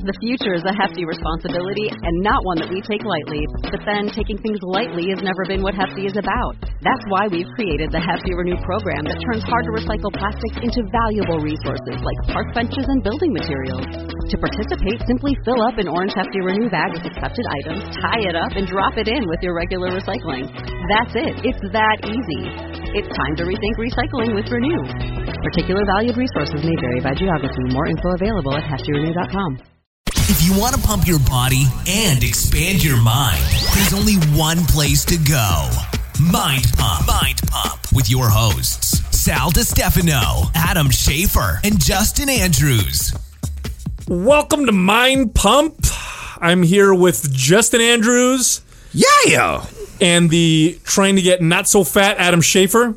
The future is a hefty responsibility and not one that we take lightly. But then taking things lightly has never been what Hefty is about. That's why we've created the Hefty Renew program that turns hard-to-recycle plastics into valuable resources like park benches and building materials. To participate, simply fill up an orange Hefty Renew bag with accepted items, tie it up, and drop it in with your regular recycling. That's it. It's that easy. It's time to rethink recycling with Renew. Particular valued resources may vary by geography. More info available at heftyrenew.com. If you want to pump your body and expand your mind, there's only one place to go. Mind Pump. Mind Pump with your hosts, Sal DiStefano, Adam Schafer, and Justin Andrews. Welcome to Mind Pump. I'm here with Justin Andrews. Yeah. And the trying to get not so fat Adam Schafer.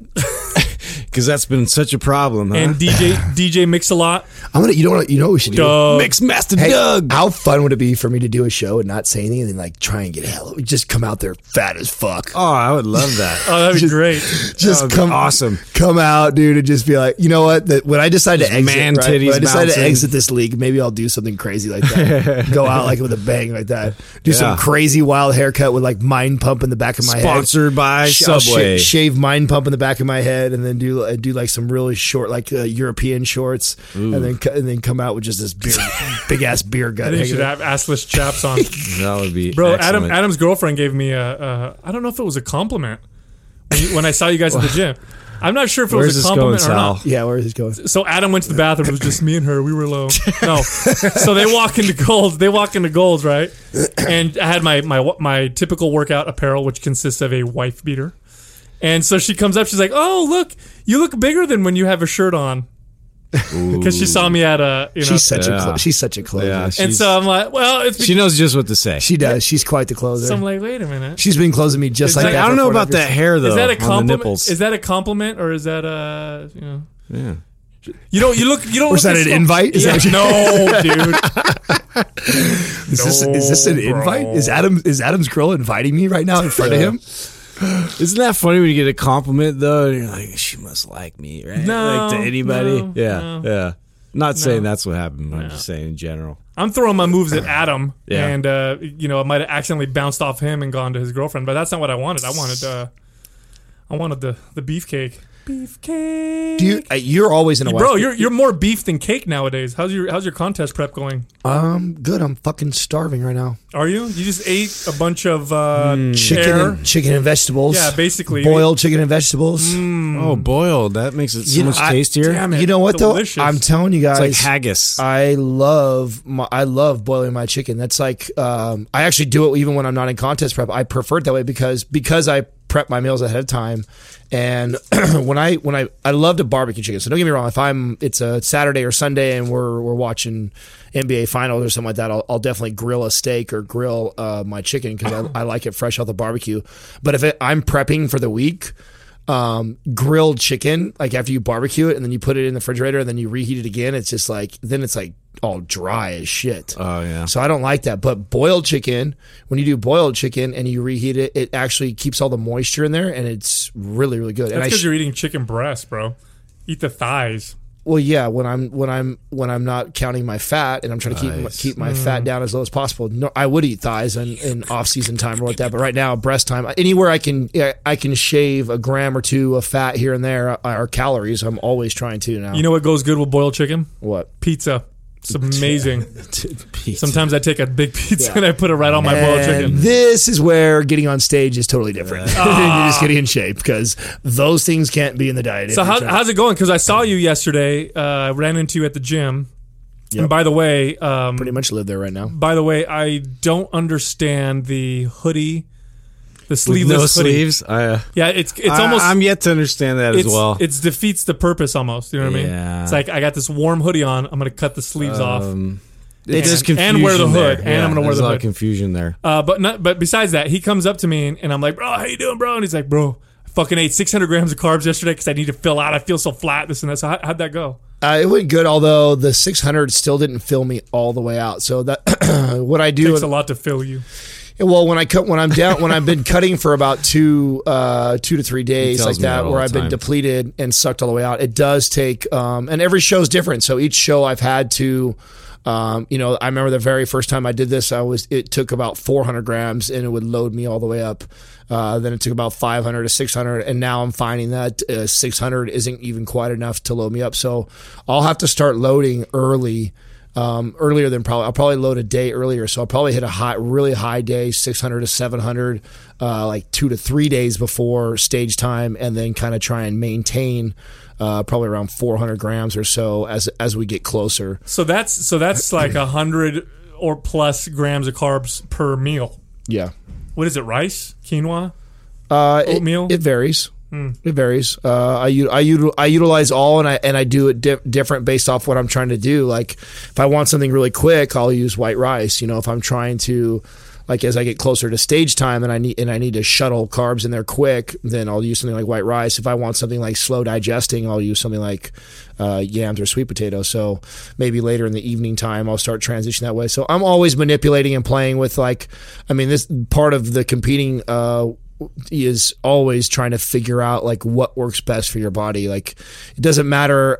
Because that's been such a problem, huh? And DJ Mix-a-Lot. You know what we should do? Doug. Mix Master Hey, Doug. how fun would it be for me to do a show and not say anything and then like try and get hell? Just come out there fat as fuck. Oh, I would love that. Oh, that'd be great. Just would be come awesome. Come out, dude, and just be like, you know what? When I decide to exit, man right, titties when I decide bouncing. to exit this league, maybe I'll do something crazy like that. Go out like with a bang like that. Do some Yeah. crazy wild haircut with like Mind Pump in the back of my head. Sponsored by I'll Subway. shave Mind Pump in the back of my head, and then do like some really short, like European shorts, and then come out with just this big ass beer gut. I think you should hanging out. have assless chaps on. That would be Bro, excellent. Adam's girlfriend gave me I don't know if it was a compliment when I saw you guys at the gym. I'm not sure if it Where's was a this compliment going, or not. Sal? Yeah, where is this going? So Adam went to the bathroom. It was just me and her. We were low. No. So they walk into Gold's, right? And I had my typical workout apparel, which consists of a wife beater. And so she comes up. She's like, "Oh, look, you look bigger than when you have a shirt on." Because she saw me at a, She's such a closer. Yeah, and so I'm like, well, she knows just what to say. She does. She's quite the closer. So I'm like, wait a minute. She's been closing me just It's like like, that. I don't for know 4 about that hair though. Is that a on the compliment? nipples. Is that a compliment or is that a Yeah. You don't Or look is that as an slow- invite? Is Yeah. that No, dude. is this an invite? Is Adam's girl inviting me right now in front of him? Isn't that funny when you get a compliment though? And you're like, she must like me, right? No, like to anybody. no, yeah, no. yeah. Not saying No. that's what happened. I'm just saying in general. I'm throwing my moves at Adam, Yeah. and I might have accidentally bounced off him and gone to his girlfriend, but that's not what I wanted. I wanted the beefcake. Beefcake. You're always in a Bro, wife- you're more beef than cake nowadays. How's your contest prep going? Good. I'm fucking starving right now. Are you? You just ate a bunch of Chicken and vegetables. Yeah, basically. boiled chicken and vegetables. Oh, boiled. That makes it so much I- tastier. Damn it. You know what Delicious. though? I'm telling you guys, It's like haggis. I love boiling my chicken. That's like I actually do it even when I'm not in contest prep. I prefer it that way because I prep my meals ahead of time. And when I love to barbecue chicken. So don't get me wrong. If it's a Saturday or Sunday and we're watching NBA finals or something like that, I'll definitely grill a steak or grill my chicken because I like it fresh out the barbecue. But if I'm prepping for the week, grilled chicken, like after you barbecue it and then you put it in the refrigerator and then you reheat it again, it's just like then it's like all dry as shit. Oh yeah. So I don't like that. But boiled chicken, when you do boiled chicken and you reheat it, it actually keeps all the moisture in there and it's really, really good. That's because you're eating chicken breast, bro. Eat the thighs. Well, yeah, when I'm not counting my fat and I'm trying to keep my fat down as low as possible. No, I would eat thighs in off season time or like that, but right now breast time, anywhere I can shave a gram or two of fat here and there are calories. I'm always trying to now. You know what goes good with boiled chicken? What? Pizza. It's amazing. Pizza. Sometimes I take a big pizza and I put it right on my boiled And chicken. this is where getting on stage is totally different. You're just getting in shape because those things can't be in the diet. So how's it going? Because I saw you yesterday. I ran into you at the gym. Yep. And by the way, pretty much live there right now. I don't understand the hoodie, the With sleeveless no hoodie. sleeves. Yeah, it's almost. I'm yet to understand that as well. It defeats the purpose almost. You know what I mean? Yeah. It's like I got this warm hoodie on. I'm going to cut the sleeves off. There's and confusion wear the hood, there. and I'm gonna wear there's the a lot hood. of confusion there. But besides that, he comes up to me and I'm like, bro, how you doing, bro? And he's like, bro, I fucking ate 600 grams of carbs yesterday because I need to fill out. I feel so flat, this and that. So how'd that go? It went good, although the 600 still didn't fill me all the way out. So that what I do Takes a lot to fill you. Well, when I've been cutting for about 2 to 3 days tells like me that, all where the I've been time. depleted and sucked all the way out, it does take, and every show's different. So each show I've had to You know, I remember the very first time I did this, it took about 400 grams and it would load me all the way up. Then it took about 500 to 600, and now I'm finding that 600 isn't even quite enough to load me up. So I'll have to start loading earlier than I'll probably load a day earlier. So I'll probably hit a really high day, 600 to 700, like 2 to 3 days before stage time, and then kind of try and maintain probably around 400 grams or so as we get closer. So that's like 100 or plus grams of carbs per meal. Yeah. What is it? Rice, quinoa, oatmeal? It varies. It varies. I utilize all, and I do it different based off what I'm trying to do. Like if I want something really quick, I'll use white rice. You know, if I'm trying to, like as I get closer to stage time and I need to shuttle carbs in there quick, then I'll use something like white rice. If I want something like slow digesting, I'll use something like yams or sweet potato. So maybe later in the evening time, I'll start transitioning that way. So I'm always manipulating and playing with this part of the competing is always trying to figure out like what works best for your body. Like it doesn't matter.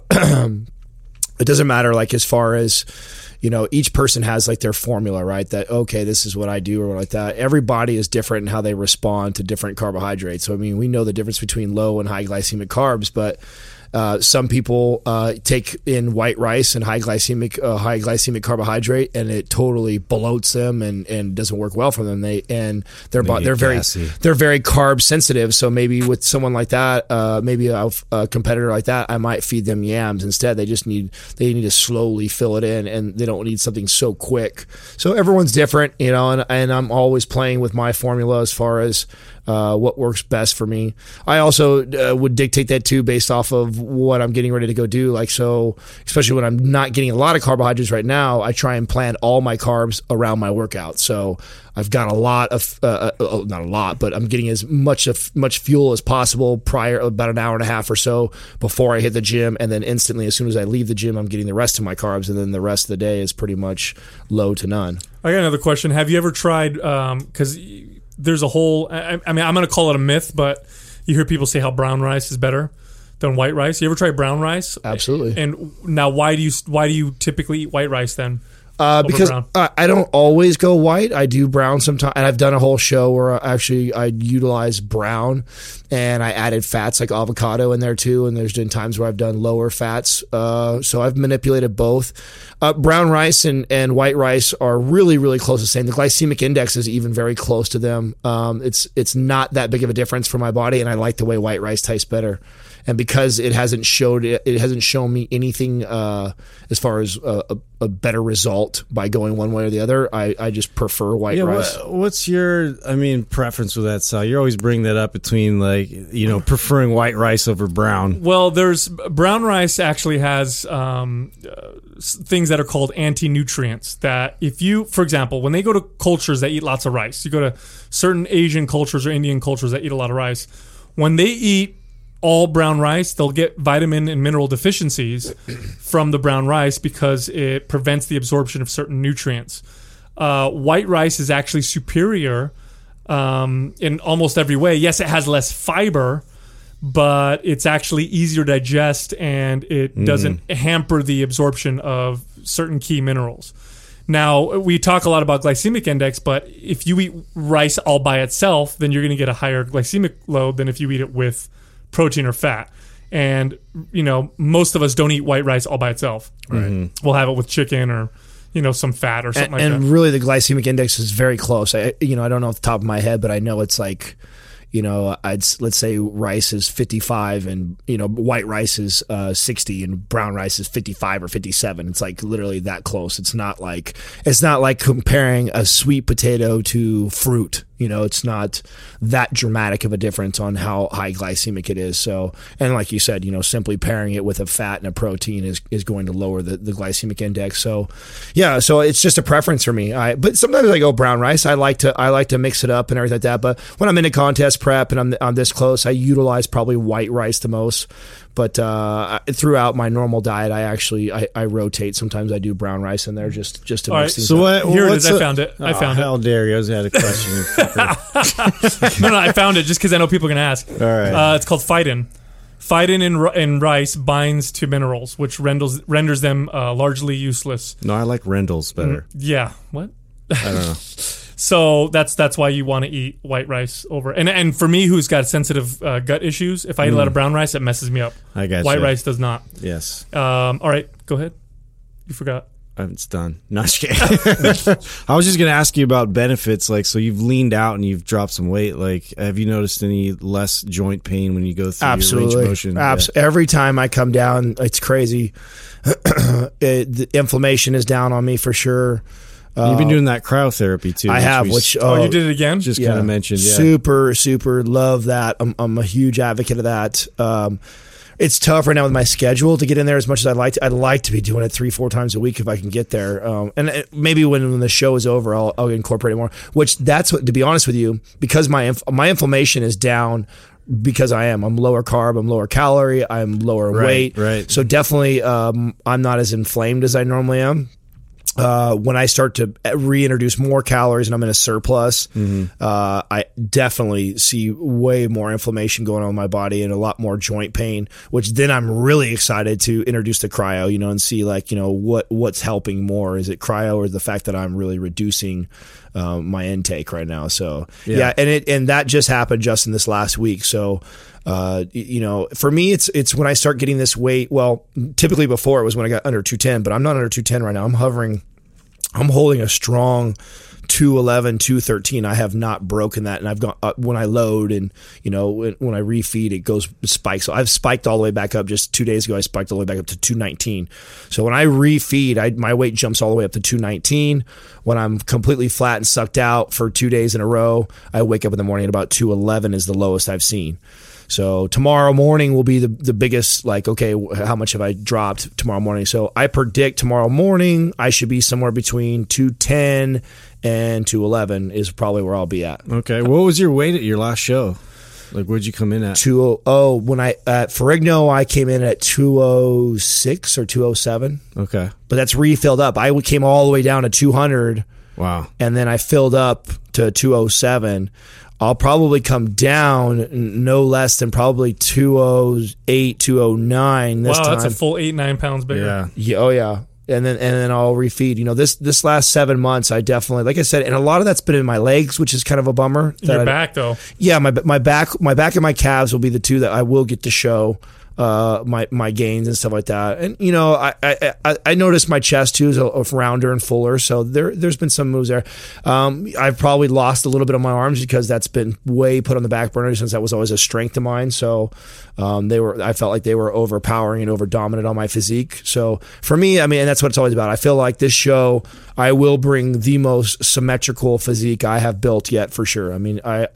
It doesn't matter like as far as, you know, each person has like their formula, right? That, okay, this is what I do or like that. Every body is different in how they respond to different carbohydrates. So, I mean, we know the difference between low and high glycemic carbs, but some people take in white rice and high glycemic carbohydrate, and it totally bloats them and doesn't work well for them. They're very carb sensitive. So maybe with someone like that, maybe a competitor like that, I might feed them yams instead. They need to slowly fill it in, and they don't need something so quick. So everyone's different, you know, and I'm always playing with my formula as far as what works best for me. I also would dictate that too based off of what I'm getting ready to go do. Like, so especially when I'm not getting a lot of carbohydrates right now, I try and plan all my carbs around my workout. So I've got a lot of, not a lot, but I'm getting as much fuel as possible prior, about an hour and a half or so before I hit the gym. And then instantly, as soon as I leave the gym, I'm getting the rest of my carbs. And then the rest of the day is pretty much low to none. I got another question. Have you ever tried, because there's a whole, I mean, I'm going to call it a myth, but you hear people say how brown rice is better than white rice. You ever try brown rice? Absolutely. And now why do you typically eat white rice then? Because I don't always go white. I do brown sometimes, and I've done a whole show where I utilize brown, and I added fats like avocado in there too. And there's been times where I've done lower fats. So I've manipulated both. Brown rice and white rice are really, really close to the same. The glycemic index is even very close to them. It's not that big of a difference for my body, and I like the way white rice tastes better. And because it hasn't shown me anything as far as a better result by going one way or the other, I just prefer white rice. What's your, preference with that, Sal? You're always bringing that up between preferring white rice over brown. Well, brown rice actually has things that are called anti-nutrients that if you, for example, when they go to cultures that eat lots of rice, you go to certain Asian cultures or Indian cultures that eat a lot of rice, when they eat all brown rice, they'll get vitamin and mineral deficiencies from the brown rice because it prevents the absorption of certain nutrients. White rice is actually superior in almost every way. Yes, it has less fiber, but it's actually easier to digest, and it doesn't hamper the absorption of certain key minerals. Now, we talk a lot about glycemic index, but if you eat rice all by itself, then you're going to get a higher glycemic load than if you eat it with protein or fat. And, most of us don't eat white rice all by itself. Right. We'll have it with chicken or, some fat or something like that. And really the glycemic index is very close. I don't know off the top of my head, but I know it's like, let's say rice is 55 and, white rice is 60 and brown rice is 55 or 57. It's like literally that close. It's not like comparing a sweet potato to fruit. It's not that dramatic of a difference on how high glycemic it is. So, and like you said, simply pairing it with a fat and a protein is going to lower the glycemic index. So, yeah, so it's just a preference for me. But sometimes I go brown rice. I like to mix it up and everything like that. But when I'm in a contest prep and I'm this close, I utilize probably white rice the most. But throughout my normal diet, I rotate. Sometimes I do brown rice in there just to mix things up. So here it is. I found it. How dare you? I had a question. No, I found it just because I know people are going to ask. All right. It's called Phyton. Phytin in rice binds to minerals, which renders them largely useless. No, I like Rendell's better. Yeah. What? I don't know. So that's why you want to eat white rice over. And for me, who's got sensitive gut issues, if I eat a lot of brown rice, it messes me up. I got White rice does not. Yes. All right, go ahead. You forgot. It's done. No, just kidding. I was just going to ask you about benefits. Like, so you've leaned out and you've dropped some weight. Like, have you noticed any less joint pain when you go through your range of motion? Yeah. Every time I come down, it's crazy. The inflammation is down on me for sure. You've been doing that cryotherapy too. I have. You did it again? Just kind of mentioned. Yeah. Super love that. I'm a huge advocate of that. It's tough right now with my schedule to get in there as much as I'd like to. I'd like to be doing it 3-4 times a week if I can get there. And maybe when the show is over, I'll incorporate it more. Which that's what, to be honest with you, because my inflammation is down. Because I'm lower carb, I'm lower calorie, I'm lower weight. Right. So definitely, I'm not as inflamed as I normally am. When I start to reintroduce more calories and I'm in a surplus, I definitely see way more inflammation going on in my body and a lot more joint pain, which then I'm really excited to introduce the cryo, and see what's helping more. Is it cryo or the fact that I'm really reducing my intake right now? So yeah, and that just happened just in this last week. So for me, it's when I start getting this weight. Well, typically before it was when I got under 210, but I'm not under 210 right now. I'm holding a strong 211, 213. I have not broken that, and I've gone when I load and when I refeed, it spikes. So I've spiked all the way back up. Just 2 days ago, I spiked all the way back up to 219. So when I refeed, my weight jumps all the way up to 219. When I'm completely flat and sucked out for 2 days in a row, I wake up in the morning at about 211 is the lowest I've seen. So tomorrow morning will be the biggest, okay, how much have I dropped tomorrow morning? So I predict tomorrow morning I should be somewhere between 210 and 211 is probably where I'll be at. Okay. What was your weight at your last show? Like, where'd you come in at? 200. When at Ferrigno, I came in at 206 or 207. Okay. But that's refilled up. I came all the way down to 200. Wow. And then I filled up to 207. I'll probably come down no less than probably 208, 209 this time. Wow, that's a full 8-9 pounds bigger. Yeah. Oh, yeah. And then I'll refeed. This last 7 months, I definitely, like I said, and a lot of that's been in my legs, which is kind of a bummer. Your back, though. Yeah, my back and my calves will be the two that I will get to show my gains and stuff like that. And I noticed my chest too is a rounder and fuller, so there's been some moves there. I've probably lost a little bit on my arms because that's been way put on the back burner since that was always a strength of mine. So I felt like they were overpowering and over dominant on my physique. So for me, and that's what it's always about. I feel like this show, I will bring the most symmetrical physique I have built yet, for sure. I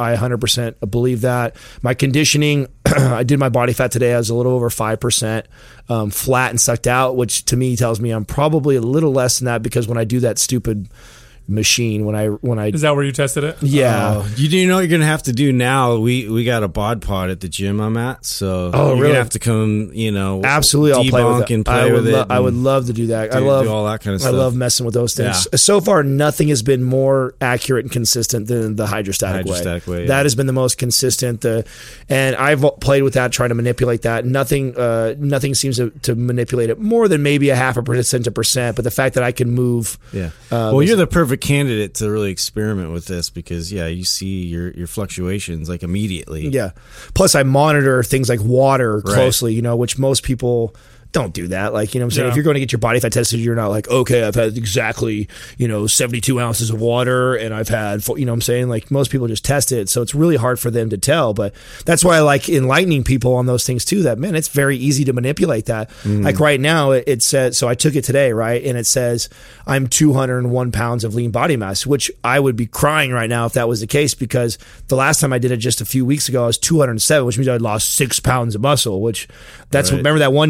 100% believe that. My conditioning, I did my body fat today. I was a little over 5%, flat and sucked out, which to me tells me I'm probably a little less than that, because when I do that stupid machine, when I is that where you tested it? Yeah. You know what you're gonna have to do now? We got a bod pod at the gym I'm at, so you're really? gonna have to come, absolutely, I'll play with it. And play with it. I would love to do that. I love all that kind of stuff. I love messing with those things. Yeah. So far, nothing has been more accurate and consistent than the hydrostatic way. Yeah. That has been the most consistent. And I've played with that, trying to manipulate that. Nothing seems to manipulate it more than maybe 0.5% to 1%. But the fact that I can move, well, you're the perfect candidate to really experiment with this, because you see your fluctuations like immediately. Yeah. Plus, I monitor things like water closely, which most people don't do that. Like, I'm saying? If you're going to get your body fat tested, you're not like, okay, I've had exactly, 72 ounces of water and I've had, I'm saying? Like, most people just test it. So it's really hard for them to tell. But that's why I like enlightening people on those things too, that, man, it's very easy to manipulate that. Like right now it says, so I took it today, right? And it says I'm 201 pounds of lean body mass, which I would be crying right now if that was the case, because the last time I did it just a few weeks ago, I was 207, which means I lost 6 pounds of muscle, which remember that one day when I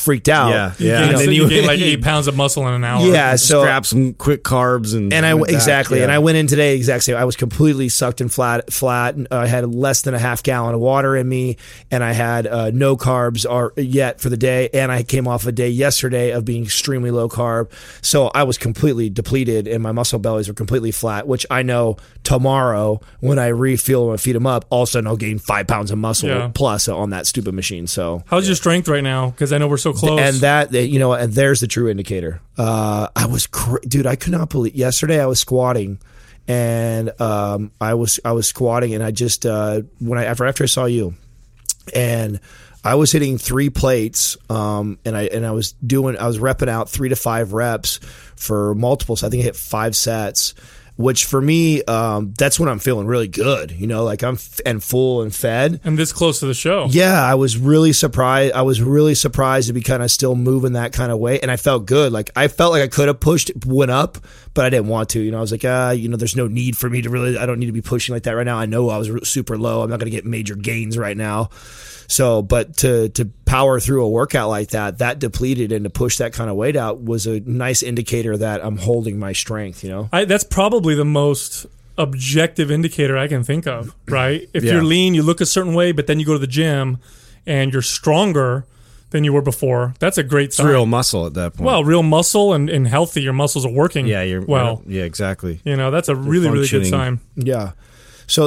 freaked out. Yeah. And then you gain like 8 pounds of muscle in an hour. Yeah, so grab some quick carbs and I like exactly. that. And I went in today exact same. I was completely sucked and flat. I had less than a half gallon of water in me, and I had no carbs yet for the day. And I came off a day yesterday of being extremely low carb, so I was completely depleted, and my muscle bellies were completely flat. Which I know tomorrow when I refuel and feed them up, all of a sudden I'll gain 5 pounds of muscle plus on that stupid machine. So how's your strength right now? Because I know we're so close. And that, and there's the true indicator. I was, dude, I could not believe. Yesterday I was squatting, and I was squatting, and I just after I saw you, and I was hitting 3 plates, and I was repping out 3 to 5 reps for multiples. I think I hit 5 sets. Which for me, that's when I'm feeling really good. Like I'm full and fed. And this close to the show. Yeah, I was really surprised. I was really surprised to be kind of still moving that kind of way, and I felt good. Like I felt like I could have went up, but I didn't want to. I was like, there's no need for me to really. I don't need to be pushing like that right now. I know I was super low. I'm not going to get major gains right now. So, but to power through a workout like that depleted, and to push that kind of weight out was a nice indicator that I'm holding my strength, That's probably the most objective indicator I can think of, right? If you're lean, you look a certain way, but then you go to the gym and you're stronger than you were before. That's a great sign. It's real muscle at that point. Well, real muscle and healthy. Your muscles are working well. Yeah, exactly. that's a really, really good sign. Yeah. So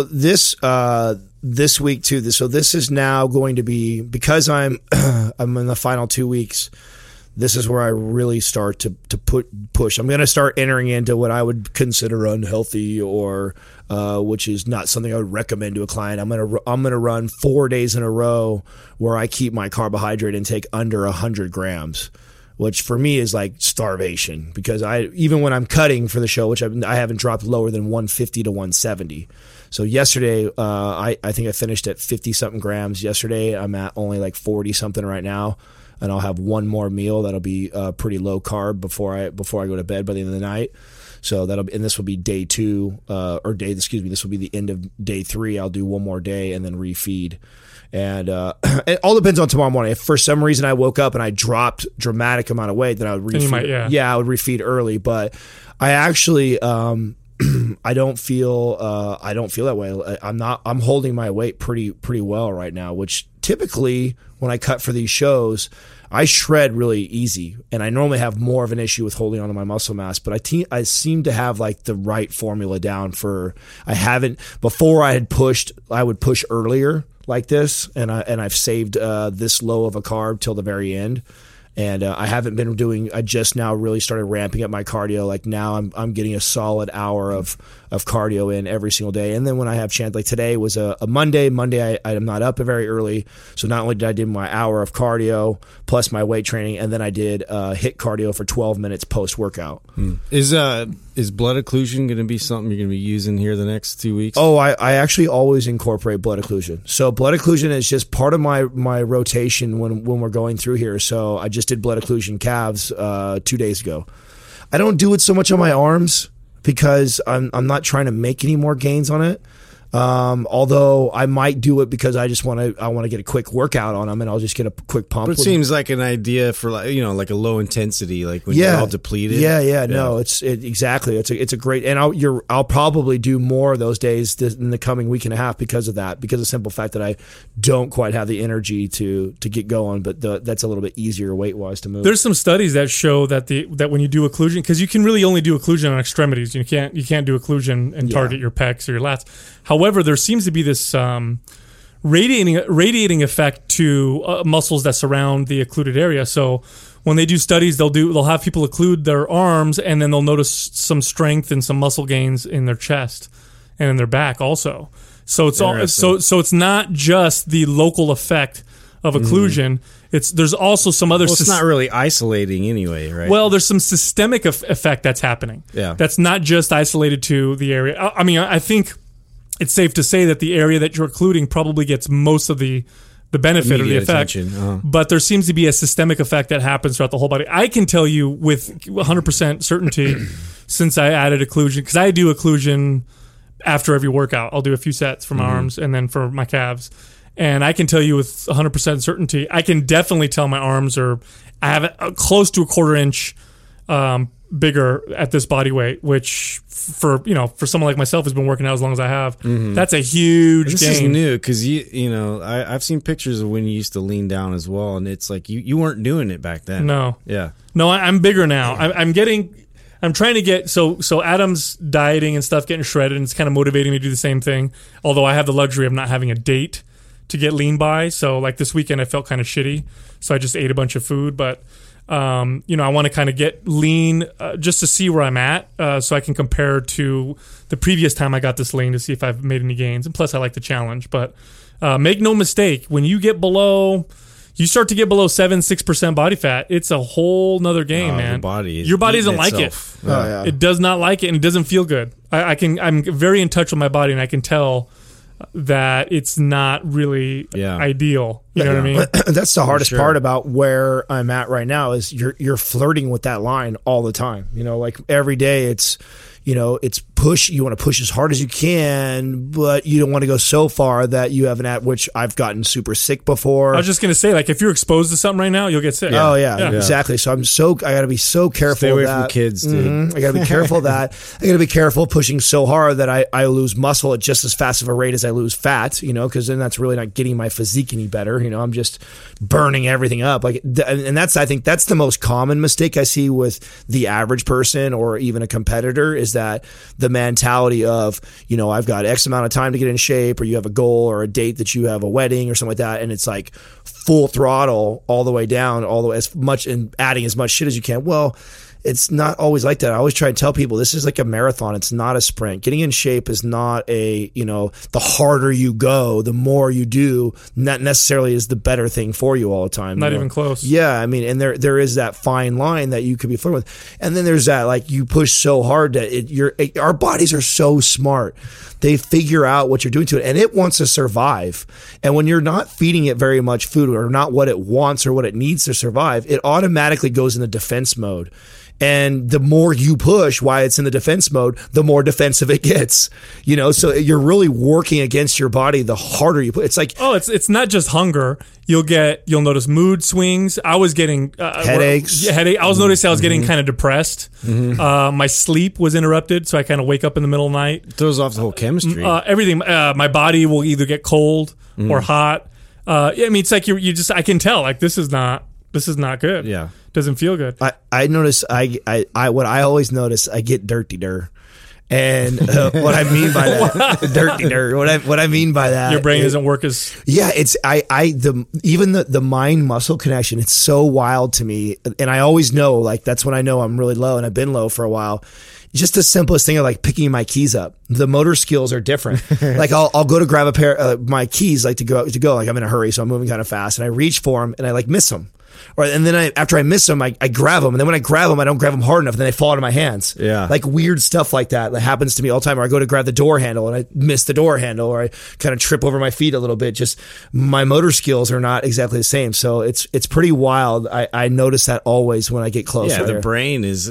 this week too. So this is now going to be, because I'm in the final 2 weeks. This is where I really start to push. I'm going to start entering into what I would consider unhealthy, or which is not something I would recommend to a client. I'm going to run 4 days in a row where I keep my carbohydrate intake under 100 grams. Which for me is like starvation, because even when I'm cutting for the show, which I haven't dropped lower than 150 to 170. So yesterday, I think I finished at 50 something grams. Yesterday, I'm at only like 40 something right now, and I'll have one more meal that'll be pretty low carb before I go to bed by the end of the night. So this will be day 2, this will be the end of day 3. I'll do one more day and then refeed. And it all depends on tomorrow morning. If for some reason I woke up and I dropped dramatic amount of weight, then I would refeed. I would refeed early. But I actually I don't feel that way. I'm holding my weight pretty well right now. Which typically when I cut for these shows, I shred really easy, and I normally have more of an issue with holding on to my muscle mass. But I seem to have like the right formula down for. Before I would push earlier like this, and I've saved this low of a carb till the very end. And I haven't been doing. I just now really started ramping up my cardio. Like now, I'm getting a solid hour of cardio in every single day. And then when I have chance, like today was a Monday. Monday I'm not up very early, so not only did I do my hour of cardio plus my weight training, and then I did HIIT cardio for 12 minutes post workout. Is blood occlusion going to be something you're going to be using here the next 2 weeks? Oh, I actually always incorporate blood occlusion. So blood occlusion is just part of my rotation when we're going through here. So I just did blood occlusion calves 2 days ago. I don't do it so much on my arms because I'm not trying to make any more gains on it. Although I might do it because I want to get a quick workout on them, and I'll just get a quick pump. But it seems like an idea for like a low intensity, like when you're all depleted. Yeah. No, exactly. It's a great, and I'll probably do more of those days in the coming week and a half because of that, because of the simple fact that I don't quite have the energy to get going, but that's a little bit easier weight wise to move. There's some studies that show that when you do occlusion, because you can really only do occlusion on extremities, you can't do occlusion and target your pecs or your lats. However, there seems to be this radiating effect to muscles that surround the occluded area. So when they do studies, they'll have people occlude their arms, and then they'll notice some strength and some muscle gains in their chest and in their back also. So it's not just the local effect of occlusion. There's also some other. Well, it's not really isolating anyway, right? Well, there's some systemic effect that's happening. Yeah, that's not just isolated to the area. I mean, I think it's safe to say that the area that you're occluding probably gets most of the benefit or the effect. But there seems to be a systemic effect that happens throughout the whole body. I can tell you with 100% certainty, since I added occlusion, because I do occlusion after every workout. I'll do a few sets for my arms and then for my calves. And I can tell you with 100% certainty, I can definitely tell my arms I have it close to a 1/4 inch bigger at this body weight, which for someone like myself who's been working out as long as I have, that's a huge This gain. is new because I've seen pictures of when you used to lean down as well, and it's like you weren't doing it back then. No. Yeah. No, I'm bigger now. I'm trying to get so Adam's dieting and stuff, getting shredded, and it's kind of motivating me to do the same thing. Although I have the luxury of not having a date to get lean by. So like this weekend, I felt kind of shitty, so I just ate a bunch of food. But I want to kind of get lean just to see where I'm at, so I can compare to the previous time I got this lean to see if I've made any gains. And plus, I like the challenge. But make no mistake, when you start to get below 7-6% body fat, it's a whole nother game, man. Your body doesn't like it. Oh, yeah. It does not like it, and it doesn't feel good. I'm very in touch with my body, and I can tell that it's not really ideal. You know what I mean? That's the hardest part about where I'm at right now is you're flirting with that line all the time. Like every day it's push. You want to push as hard as you can, but you don't want to go so far that you have which I've gotten super sick before. I was just going to say, like, if you're exposed to something right now, you'll get sick. Yeah. Oh yeah, exactly. So I got to be so careful. Stay away of that. from kids, dude. I got to be careful of that. I got to be careful pushing so hard that I lose muscle at just as fast of a rate as I lose fat, because then that's really not getting my physique any better. I'm just burning everything up. I think that's the most common mistake I see with the average person or even a competitor is that the mentality of, I've got X amount of time to get in shape, or you have a goal or a date that you have a wedding or something like that. And it's like full throttle all the way down, all the way as much and adding as much shit as you can. Well, it's not always like that. I always try to tell people this is like a marathon. It's not a sprint. Getting in shape is not the harder you go, the more you do, not necessarily is the better thing for you all the time. Not even close. Yeah. I mean, and there is that fine line that you could be flirting with. And then there's that, like, you push so hard that our bodies are so smart. They figure out what you're doing to it, and it wants to survive. And when you're not feeding it very much food or not what it wants or what it needs to survive, it automatically goes into defense mode. And the more you push while it's in the defense mode, the more defensive it gets. So you're really working against your body the harder you push. It's like, it's not just hunger. You'll notice mood swings. I was getting headaches. I was noticing I was getting kind of depressed. My sleep was interrupted, so I kind of wake up in the middle of the night. It throws off the whole chemistry. Everything. My body will either get cold or hot. It's like I can tell, like, this is not good. Yeah. Doesn't feel good. I notice what I always notice, I get dirty-der. And what I mean by that, dirty-der, what I mean by that, your brain doesn't work as it's even the mind muscle connection. It's so wild to me, and I always know, like, that's when I know I'm really low, and I've been low for a while. Just the simplest thing of, like, picking my keys up. The motor skills are different. Like, I'll go to grab a pair of my keys, like to go, like I'm in a hurry, so I'm moving kind of fast, and I reach for them, and I like miss them. And then after I miss them, I grab them. And then when I grab them, I don't grab them hard enough. And then they fall out of my hands. Yeah. Like weird stuff like that happens to me all the time. Or I go to grab the door handle and I miss the door handle. Or I kind of trip over my feet a little bit. Just my motor skills are not exactly the same. So it's pretty wild. I notice that always when I get close. Yeah, the brain is,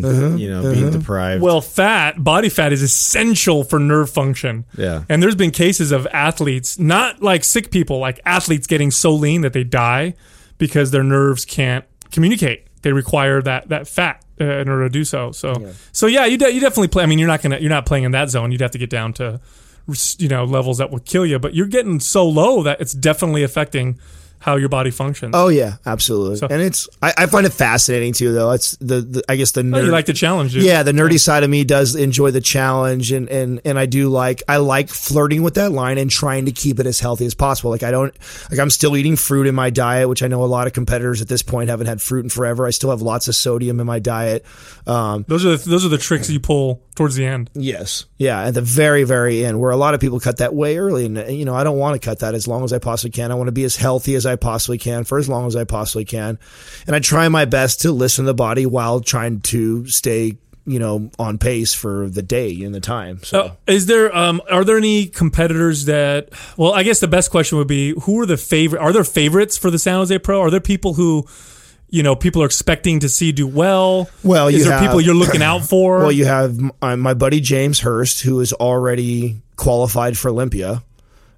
being deprived. Well, body fat is essential for nerve function. Yeah. And there's been cases of athletes, not like sick people, like athletes getting so lean that they die because their nerves can't communicate. They require that fat in order to do so. So yeah, you definitely play. I mean, you're not playing in that zone. You'd have to get down to, levels that would kill you. But you're getting so low that it's definitely affecting how your body functions. Oh yeah, absolutely. So, and I find it fascinating too, though. It's I guess the nerd. You like the challenge, dude. Yeah, the nerdy side of me does enjoy the challenge, and I do like flirting with that line and trying to keep it as healthy as possible. I'm still eating fruit in my diet, which I know a lot of competitors at this point haven't had fruit in forever. I still have lots of sodium in my diet. Those are the tricks you pull towards the end. Yes, yeah, at the very, very end, where a lot of people cut that way early, and I don't want to cut that as long as I possibly can. I want to be as healthy as I possibly can for as long as I possibly can. And I try my best to listen to the body while trying to stay, on pace for the day and the time. So are there any competitors that, well, I guess the best question would be, who are are there favorites for the San Jose Pro? Are there people who, people are expecting to see do well? Well, is there people you're looking out for? Well, you have my buddy James Hurst, who is already qualified for Olympia.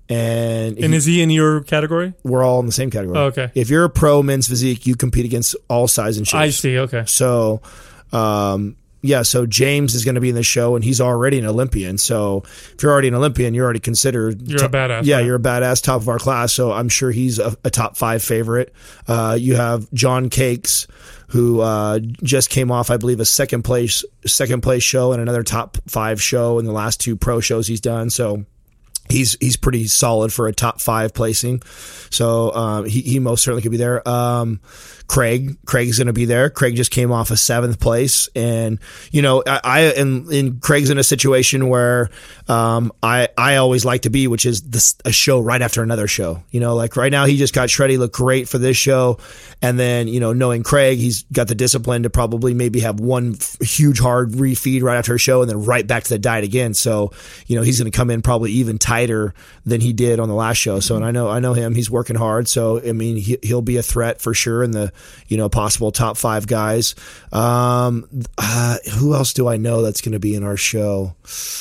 And is he in your category? We're all in the same category. Oh, okay. If you're a pro men's physique, you compete against all size and shapes. I see. Okay. So, so James is going to be in the show, and he's already an Olympian. So if you're already an Olympian, you're already considered... You're a badass. Yeah, right? you're a badass, top of our class. So I'm sure he's a top 5 favorite. You have John Cakes, who just came off, I believe, a second place show and another top 5 show in the last 2 pro shows he's done. So he's pretty solid for a top 5 placing. So he most certainly could be there. Craig's going to be there. Craig just came off a 7th place, and in Craig's in a situation where I always like to be, which is a show right after another show. Like right now he just got shredded, looked great for this show, and then knowing Craig, he's got the discipline to probably maybe have one huge hard refeed right after a show, and then right back to the diet again. So he's going to come in probably even tighter than he did on the last show. So, and I know him, he's working hard. So I mean he'll be a threat for sure in the possible top 5 guys. Who else do I know that's going to be in our show?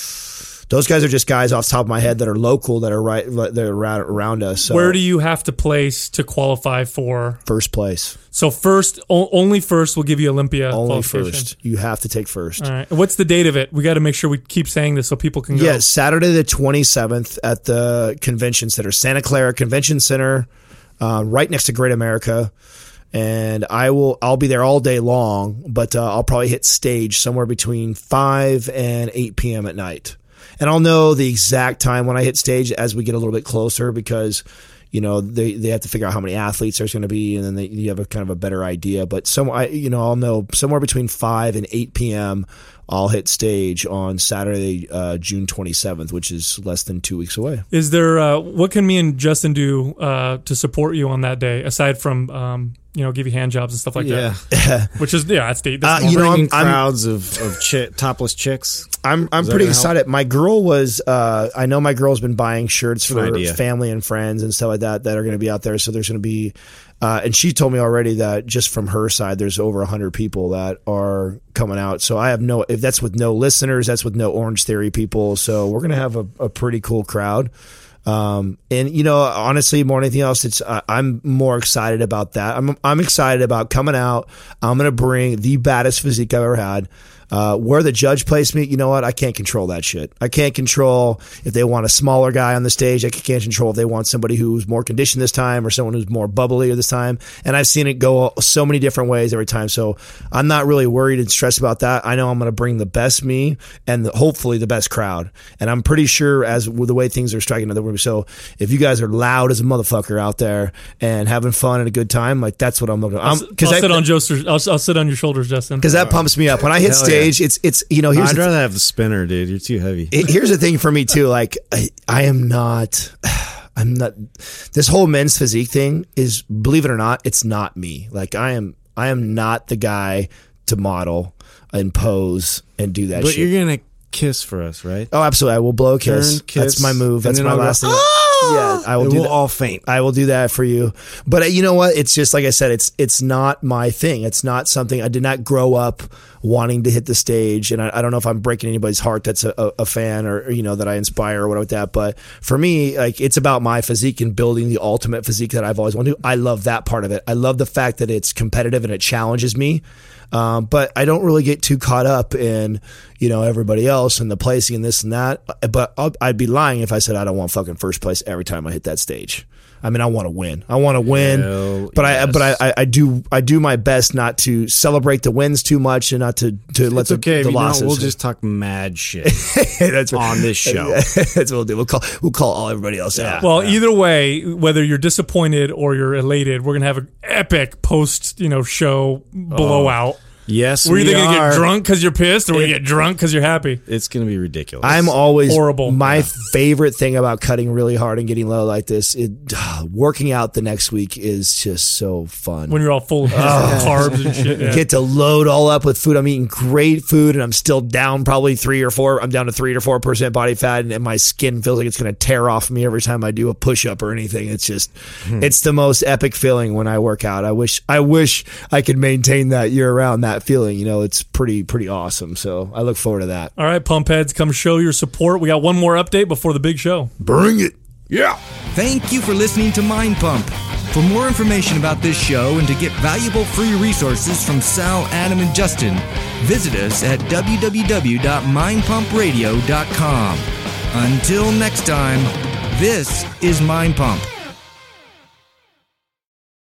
Those guys are just guys off the top of my head that are local, that are right around us. So. Where do you have to place to qualify for first place? So only first will give you Olympia. Only first. You have to take first. All right. What's the date of it? We got to make sure we keep saying this so people can go. Yeah, Saturday the 27th at the Convention Center, Santa Clara Convention Center, right next to Great America. And I'll be there all day long, but I'll probably hit stage somewhere between 5 and 8 p.m. at night. And I'll know the exact time when I hit stage as we get a little bit closer, because they have to figure out how many athletes there's going to be, and then you have a kind of a better idea. But I'll know somewhere between 5 and 8 p.m. I'll hit stage on Saturday, June 27th, which is less than 2 weeks away. Is there what can me and Justin do to support you on that day, aside from give you hand jobs and stuff like that? Which is that's bringing crowds of topless chicks. I'm pretty excited. My girl was I know my girl's been buying shirts for family and friends and stuff like that are going to be out there. So there's going to be and she told me already that just from her side there's over 100 people that are coming out. So I have if that's with no listeners, that's with no Orange Theory people. So we're going to have a pretty cool crowd. And honestly, more than anything else, I'm more excited about that. I'm excited about coming out. I'm going to bring the baddest physique I've ever had. Where the judge placed me, you know what? I can't control that shit. I can't control if they want a smaller guy on the stage. I can't control if they want somebody who's more conditioned this time or someone who's more bubbly this time. And I've seen it go so many different ways every time. So I'm not really worried and stressed about that. I know I'm going to bring the best me and hopefully the best crowd. And I'm pretty sure as with the way things are striking in the room. So if you guys are loud as a motherfucker out there and having fun and a good time, like that's what I'm looking at. I'll sit on your shoulders, Justin. Because that pumps me up. When I hit stage, it's here's I'd rather have the spinner, dude. You're too heavy. Here's the thing for me too. Like I'm not. This whole men's physique thing is, believe it or not, it's not me. Like I am not the guy to model and pose and do that. But shit. You're gonna kiss for us, right? Oh, absolutely. I will blow a kiss. That's my move. That's my last thing. Yeah, I will do that. We'll all faint. I will do that for you. But you know what? It's just like I said. It's not my thing. It's not something. I did not grow up wanting to hit the stage, and I don't know if I'm breaking anybody's heart that's a fan or that I inspire or whatever with that. But for me, like it's about my physique and building the ultimate physique that I've always wanted to. I love that part of it. I love the fact that it's competitive and it challenges me. But I don't really get too caught up in, everybody else and the placing and this and that. But I'd be lying if I said I don't want fucking first place every time I hit that stage. I mean, I want to win. But I do my best not to celebrate the wins too much and not to let the losses. We'll just talk mad shit that's on this show. That's what we'll do. We'll call all everybody else out. Well, either way, whether you're disappointed or you're elated, we're gonna have an epic post show blowout. Yes, we're either gonna get drunk because you're pissed, or we get drunk because you're happy. It's gonna be ridiculous. I'm always horrible. My favorite thing about cutting really hard and getting low like this, working out the next week is just so fun. When you're all full of carbs and shit, Get to load all up with food. I'm eating great food, and I'm still down probably 3 or 4. I'm down to 3 or 4% body fat, and my skin feels like it's gonna tear off me every time I do a push up or anything. It's just, it's the most epic feeling when I work out. I wish I could maintain that year round. That feeling, it's pretty awesome. So I look forward to that. All right, pump heads, come show your support. We got one more update before the big show. Bring it. Yeah. Thank you for listening to Mind Pump. For more information about this show and to get valuable free resources from Sal, Adam, and Justin, visit us at www.mindpumpradio.com. Until next time, this is Mind Pump.